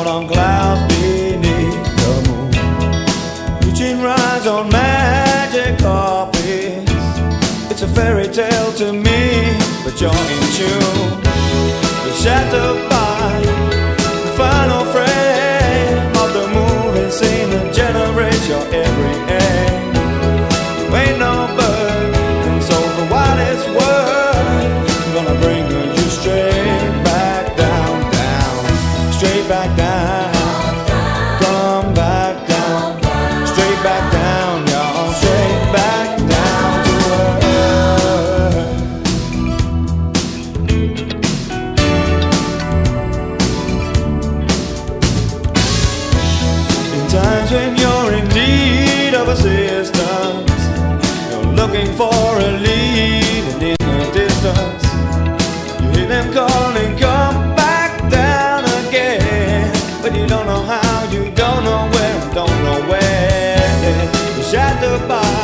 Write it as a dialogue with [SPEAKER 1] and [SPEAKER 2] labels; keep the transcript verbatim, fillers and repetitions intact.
[SPEAKER 1] out on clouds beneath the moon, reaching rides on magic carpets. It's a fairy tale to me, but you're in tune. You're shattered by the final frame of the moving scene that generates your every aim. You ain't no bird, and so for what it's worth, I'm gonna bring you straight back down, down, straight back down. Come back down, straight back down, y'all, straight back down to earth. In times when you're in need of assistance, you're looking for a lead, and in the distance you hear them calling, come back down again. But you don't know how, you don't know where, don't know where. You're shattered by